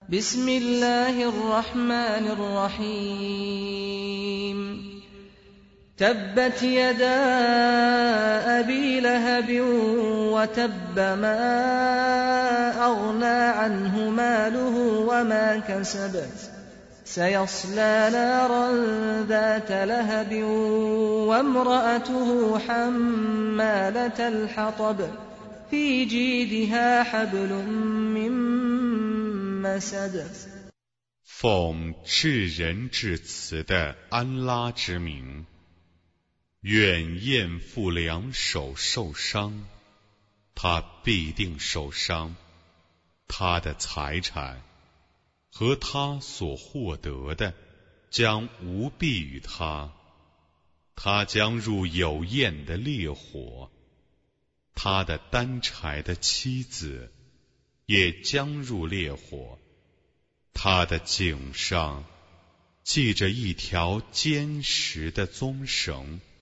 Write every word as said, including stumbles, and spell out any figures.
بسم الله الرحمن الرحيم تبت يدا أبي لهب وتب ما أغنى عنه ماله وما كسب سيصلى نارا ذات لهب وامرأته حمالة الحطب في جيدها حبل من مسد 奉至仁至慈的安拉之名，愿厌父两手受伤，他必定受伤，他的财产和他所获得的将无裨于他，他将入有焰的烈火，他的担柴的妻子也将入烈火，他的颈上系着一条坚实的棕绳。